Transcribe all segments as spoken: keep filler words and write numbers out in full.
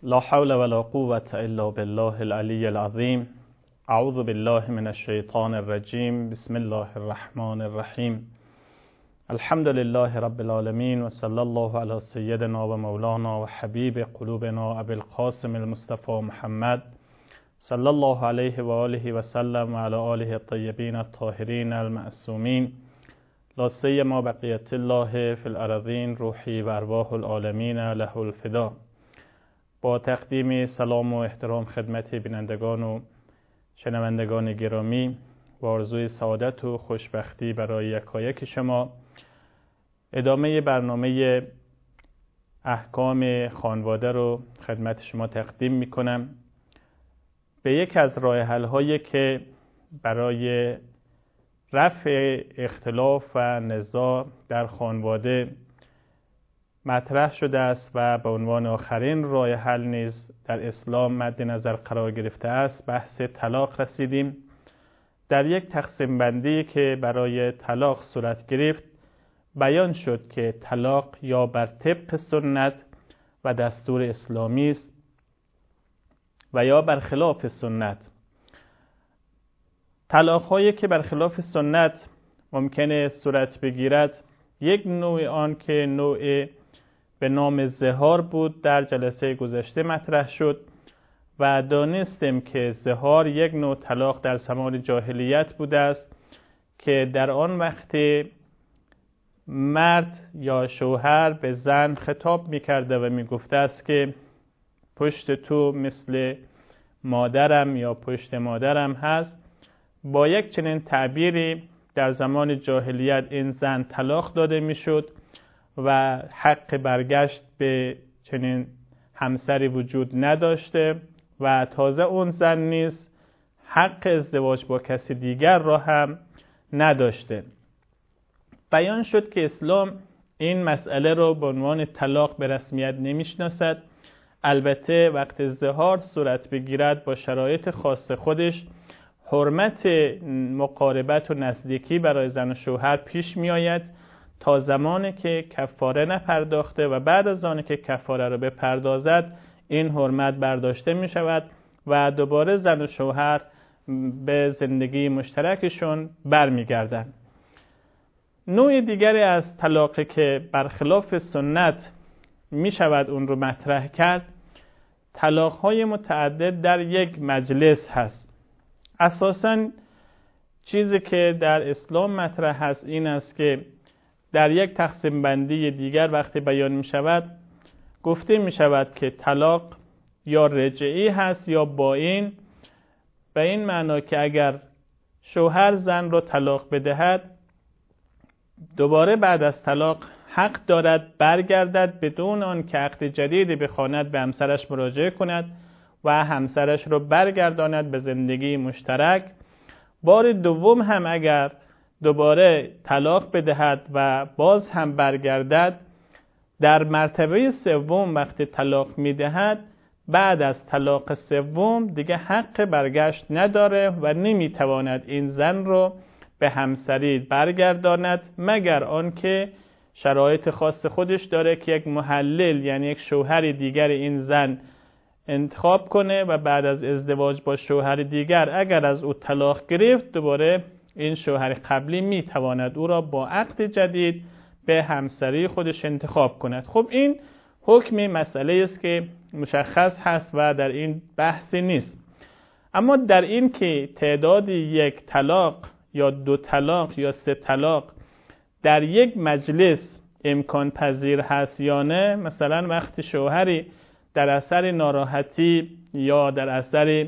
لا حول ولا قوة الا بالله العلی العظیم. اعوذ بالله من الشیطان الرجیم. بسم الله الرحمن الرحیم. الحمد لله رب العالمین و صلی الله علی سیدنا و مولانا و حبیب قلوبنا ابی القاسم المصطفى محمد صلی الله علیه و آله و سلم و علی آله الطیبین الطاهرین المعصومین. لا سیما بقیت الله فی الارضین روحی و ارواح العالمین له الفدا. با تقدیم سلام و احترام خدمت بینندگان و شنوندگان گرامی و آرزوی سعادت و خوشبختی برای یکایک شما، ادامه برنامه احکام خانواده رو خدمت شما تقدیم می کنم. به یک از راه حل هایی که برای رفع اختلاف و نزاع در خانواده مطرح شده است و به عنوان آخرین راه حل نیز در اسلام مد نظر قرار گرفته است، بحث طلاق رسیدیم. در یک تقسیم بندی که برای طلاق صورت گرفت بیان شد که طلاق یا بر طبق سنت و دستور اسلامی است و یا بر خلاف سنت. طلاق هایی که بر خلاف سنت ممکنه صورت بگیرد، یک نوع آن که نوع به نام زهار بود در جلسه گذشته مطرح شد و دانستیم که زهار یک نوع طلاق در زمان جاهلیت بوده است که در آن وقت مرد یا شوهر به زن خطاب می‌کرده و می‌گفته است که پشت تو مثل مادرم یا پشت مادرم هست. با یک چنین تعبیری در زمان جاهلیت این زن طلاق داده میشد و حق برگشت به چنین همسری وجود نداشته و تازه اون زن نیز حق ازدواج با کسی دیگر را هم نداشته. بیان شد که اسلام این مسئله را به عنوان طلاق به رسمیت نمیشناسد. البته وقت زهار صورت بگیرد با شرایط خاص خودش حرمت مقاربت و نزدیکی برای زن و شوهر پیش می آید تا زمانی که کفاره نپرداخته و بعد از آن که کفاره را بپردازد این حرمت برداشته می شود و دوباره زن و شوهر به زندگی مشترکشون برمی گردند. نوع دیگری از طلاق که برخلاف سنت می شود اون رو مطرح کرد، طلاق های متعدد در یک مجلس هست. اساساً چیزی که در اسلام مطرح هست این است که در یک تقسیم بندی دیگر وقتی بیان می شود گفته می شود که طلاق یا رجعی هست یا بائین، به این معنا که اگر شوهر زن را طلاق بدهد دوباره بعد از طلاق حق دارد برگردد بدون آن که عقد جدیدی بخواند به همسرش مراجعه کند و همسرش رو برگرداند به زندگی مشترک. بار دوم هم اگر دوباره طلاق بدهد و باز هم برگردد، در مرتبه سوم وقتی طلاق میدهد بعد از طلاق سوم دیگه حق برگشت نداره و نمیتواند این زن رو به همسری برگرداند مگر آنکه شرایط خاص خودش داره که یک محلل یعنی یک شوهر دیگر این زن انتخاب کنه و بعد از ازدواج با شوهر دیگر اگر از او طلاق گرفت دوباره این شوهر قبلی میتواند او را با عقد جدید به همسری خودش انتخاب کند. خب این حکم مسئله است که مشخص هست و در این بحثی نیست. اما در این که تعداد یک طلاق یا دو طلاق یا سه طلاق در یک مجلس امکان پذیر هست یا نه، مثلا وقتی شوهری در اثر ناراحتی یا در اثر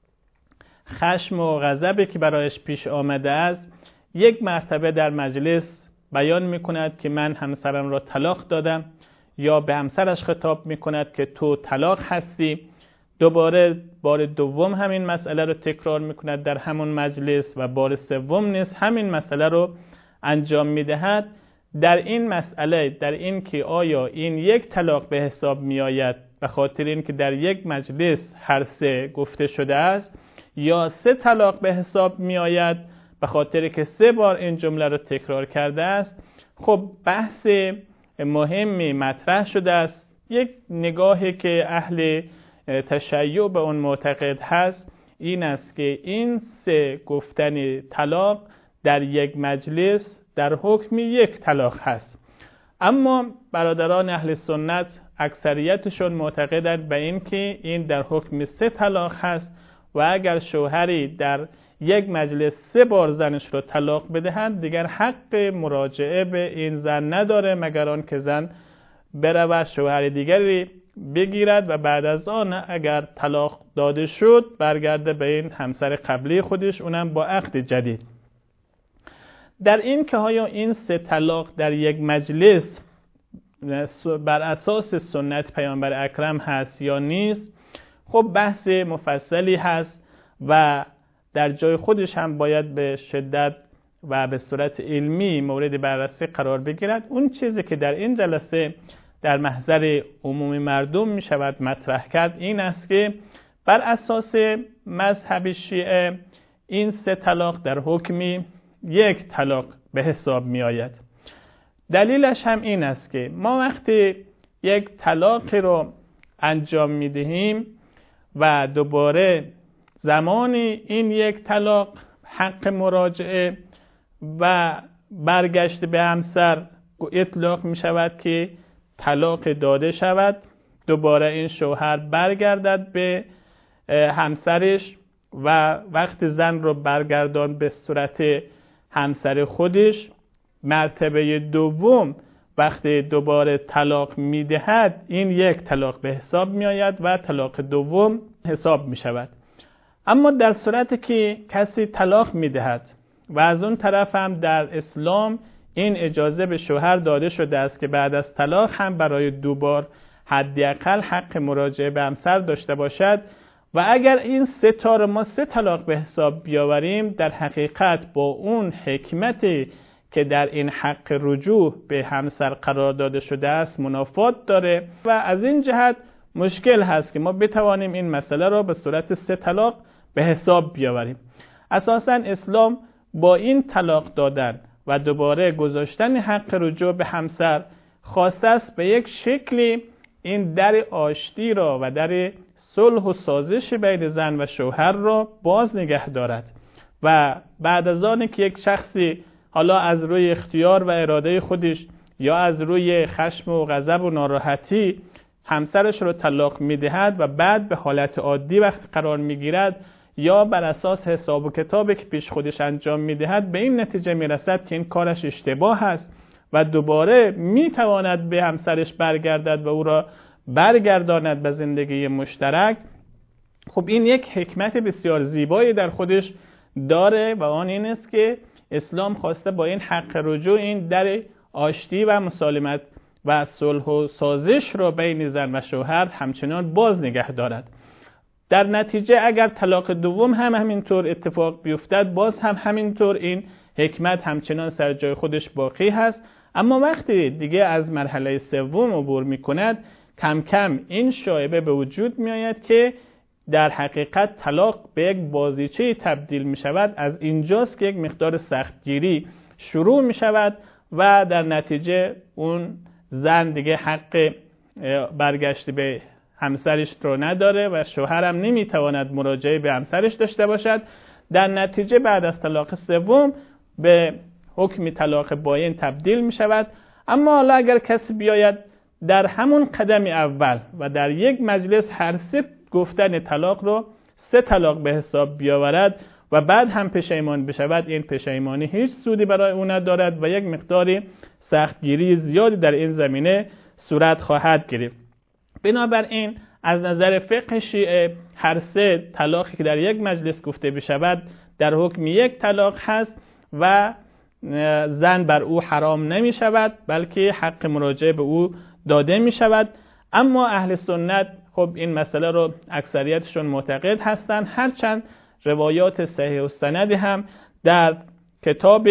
خشم و غضبی که برایش پیش آمده است یک مرتبه در مجلس بیان می کند که من همسرم را طلاق دادم یا به همسرش خطاب می کند که تو طلاق هستی، دوباره بار دوم همین مسئله رو تکرار می کند در همون مجلس و بار سوم نیز همین مسئله رو انجام می دهد. در این مسئله، در این که آیا این یک طلاق به حساب می آید به خاطر این که در یک مجلس هر سه گفته شده است یا سه طلاق به حساب می آید به خاطر که سه بار این جمله رو تکرار کرده است. خب بحث مهمی مطرح شده است. یک نگاهی که اهل تشیع به اون معتقد هست این است که این سه گفتن طلاق در یک مجلس در حکم یک طلاق هست. اما برادران اهل سنت اکثریتشون معتقدند به این که این در حکم سه طلاق هست و اگر شوهری در یک مجلس سه بار زنش رو طلاق بدهند دیگر حق مراجعه به این زن نداره مگر آن که زن برود شوهر دیگری بگیرد و بعد از آن اگر طلاق داده شد برگرده به این همسر قبلی خودش، اونم با عقد جدید. در این که آیا این سه طلاق در یک مجلس بر اساس سنت پیامبر اکرم هست یا نیست، خب بحث مفصلی هست و در جای خودش هم باید به شدت و به صورت علمی مورد بررسی قرار بگیرد. اون چیزی که در این جلسه در محضر عموم مردم می شود مطرح کرد این است که بر اساس مذهب شیعه این سه طلاق در حکمی یک طلاق به حساب می آید. دلیلش هم این است که ما وقتی یک طلاق رو انجام می دهیم و دوباره زمانی این یک طلاق حق مراجعه و برگشت به همسر اطلاق می شود که طلاق داده شود، دوباره این شوهر برگردد به همسرش و وقت زن رو برگردان به صورت همسر خودش، مرتبه دوم وقتی دوباره طلاق میدهد این یک طلاق به حساب می آید و طلاق دوم حساب می شود. اما در صورتی که کسی طلاق میدهد و از اون طرف هم در اسلام این اجازه به شوهر داده شده است که بعد از طلاق هم برای دوبار حداقل حق مراجعه به همسر داشته باشد و اگر این سه تا رو ما سه طلاق به حساب بیاوریم در حقیقت با اون حکمتی که در این حق رجوع به همسر قرار داده شده است منافات داره و از این جهت مشکل هست که ما بتوانیم این مسئله را به صورت سه طلاق به حساب بیاوریم. اساساً اسلام با این طلاق دادن و دوباره گذاشتن حق رجوع به همسر خواسته است به یک شکلی این در آشتی را و در صلح و سازش بین زن و شوهر را باز نگه دارد و بعد از آن که یک شخصی حالا از روی اختیار و اراده خودش یا از روی خشم و غضب و ناراحتی همسرش رو طلاق میدهد و بعد به حالت عادی وقت قرار میگیرد یا بر اساس حساب و کتابی که پیش خودش انجام میدهد به این نتیجه میرسد که این کارش اشتباه است و دوباره میتواند به همسرش برگردد و او را برگرداند به زندگی مشترک، خب این یک حکمت بسیار زیبایی در خودش داره و آن این است که اسلام خواسته با این حق رجوع این در آشتی و مسالمت و صلح و سازش را بین زن و شوهر همچنان باز نگه دارد. در نتیجه اگر طلاق دوم هم همینطور اتفاق بیفتد باز هم همینطور این حکمت همچنان سر جای خودش باقی هست. اما وقتی دیگه از مرحله سوم عبور میکند کم کم این شایبه به وجود می آید که در حقیقت طلاق به یک بازیچه تبدیل می شود. از اینجاست که یک مقدار سختگیری شروع می شود و در نتیجه اون زن دیگه حق برگشت به همسرش رو نداره و شوهرم نمی تواند مراجعه به همسرش داشته باشد. در نتیجه بعد از طلاق سوم به حکم طلاق باین تبدیل می شود. اما حالا اگر کسی بیاید در همون قدم اول و در یک مجلس هر سه گفتن طلاق رو سه طلاق به حساب بیاورد و بعد هم پشیمان بشود، این پشیمانی هیچ سودی برای او ندارد و یک مقداری سختگیری زیادی در این زمینه صورت خواهد گرفت. بنابراین از نظر فقه شیعه هر سه طلاقی که در یک مجلس گفته بشود در حکم یک طلاق هست و زن بر او حرام نمی شود بلکه حق مراجعه به او داده می شود. اما اهل سنت خب این مسئله رو اکثریتشون معتقد هستند، هرچند روایات صحیح و سند هم در کتاب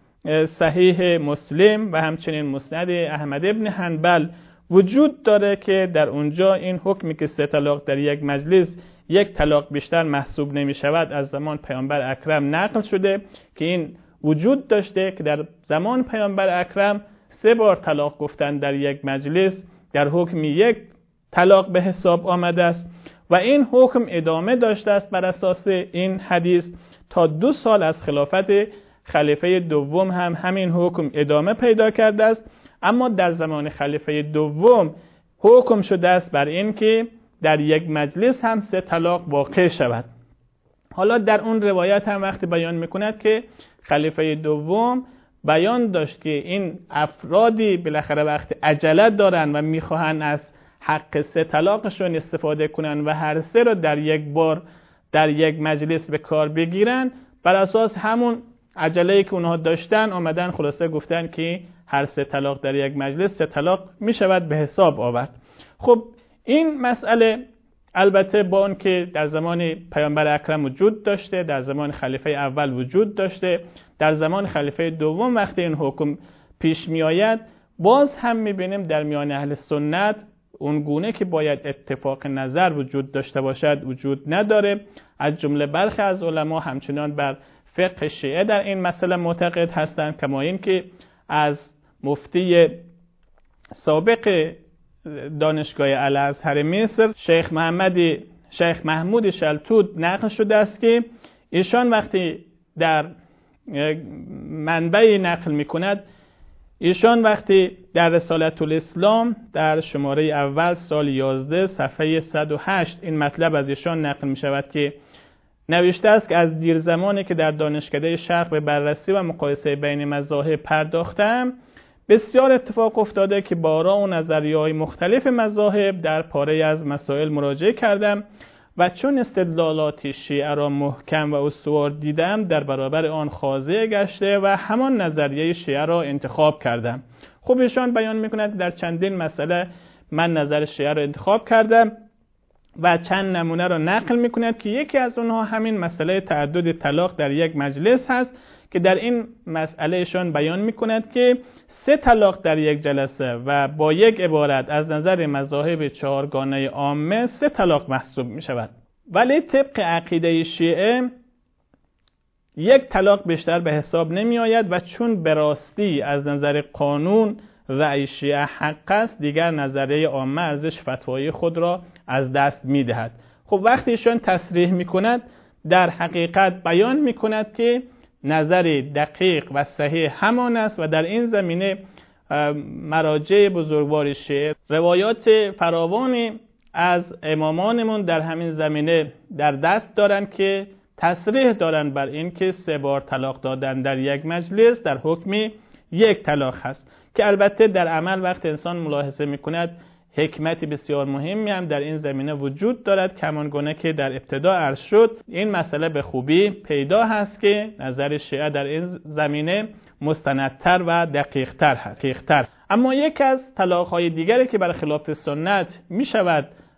صحیح مسلم و همچنین مسند احمد ابن حنبل وجود داره که در اونجا این حکمی که سه طلاق در یک مجلس یک طلاق بیشتر محسوب نمی شود از زمان پیامبر اکرم نقل شده که این وجود داشته که در زمان پیامبر اکرم سه بار طلاق گفتن در یک مجلس در حکم یک طلاق به حساب آمده است و این حکم ادامه داشته است بر اساس این حدیث تا دو سال از خلافت خلیفه دوم هم همین حکم ادامه پیدا کرده است. اما در زمان خلیفه دوم حکم شده است بر این که در یک مجلس هم سه طلاق واقع شود. حالا در اون روایت هم وقتی بیان میکند که خلیفه دوم بیان داشت که این افرادی بالاخره وقتی عجله دارن و میخواهن از حق سه طلاقشون استفاده کنن و هر سه رو در یک بار در یک مجلس به کار بگیرن، بر اساس همون عجله‌ای که اونها داشتن آمدن خلاصه گفتن که هر سه طلاق در یک مجلس سه طلاق میشود به حساب آورد. خب این مسئله البته با اون که در زمان پیامبر اکرم وجود داشته، در زمان خلیفه اول وجود داشته، در زمان خلیفه دوم وقتی این حکم پیش می آید، باز هم می بینیم در میان اهل سنت اون گونه که باید اتفاق نظر وجود داشته باشد وجود نداره. از جمله برخی از علما همچنان بر فقه شیعه در این مسئله معتقد هستند، کما این که از مفتی سابق دانشگاه الازهر مصر شیخ محمد شیخ محمود شلتوت نقل شده است که ایشان وقتی در منبعی نقل می کند، ایشان وقتی در رسالت الاسلام در شماره اول سال یازده صفحه صد و هشت این مطلب از ایشان نقل می شود که نوشته است که از دیر زمانی که در دانشکده شرق به بررسی و مقایسه بین مذاهب پرداختم، بسیار اتفاق افتاده که با آرا و نظریه‌های مختلف مذاهب در پاره از مسائل مراجعه کردم و چون استدلالات شیعه را محکم و استوار دیدم در برابر آن خاضع گشته و همان نظریه شیعه را انتخاب کردم. خب ایشان بیان می‌کند در چندین مسئله من نظر شیعه را انتخاب کردم و چند نمونه را نقل می‌کند که یکی از اونها همین مسئله تعدد طلاق در یک مجلس هست که در این مسئله ایشان بیان می‌کند که سه طلاق در یک جلسه و با یک عبارت از نظر مذاهب چهارگانه عامه سه طلاق محسوب می شود. ولی طبق عقیده شیعه یک طلاق بیشتر به حساب نمی آید و چون به راستی از نظر قانون رأی شیعه حق است، دیگر نظریه عامه ارزش فتوایی خود را از دست می دهد. خب وقتی ایشان تصریح می کند در حقیقت بیان می کند که نظر دقیق و صحیح همان است و در این زمینه مراجع بزرگوار شیعه روایات فراوانی از امامانمون در همین زمینه در دست دارند که تصریح دارند بر این که سه بار طلاق دادن در یک مجلس در حکم یک طلاق هست، که البته در عمل وقت انسان ملاحظه میکند حکمت بسیار مهمی هم در این زمینه وجود دارد، کمانگونه که در ابتدا عرض شد. این مسئله به خوبی پیدا هست که نظر شیعه در این زمینه مستندتر و دقیقتر هست. اما یک از طلاق‌های دیگری که بر خلاف سنت می شود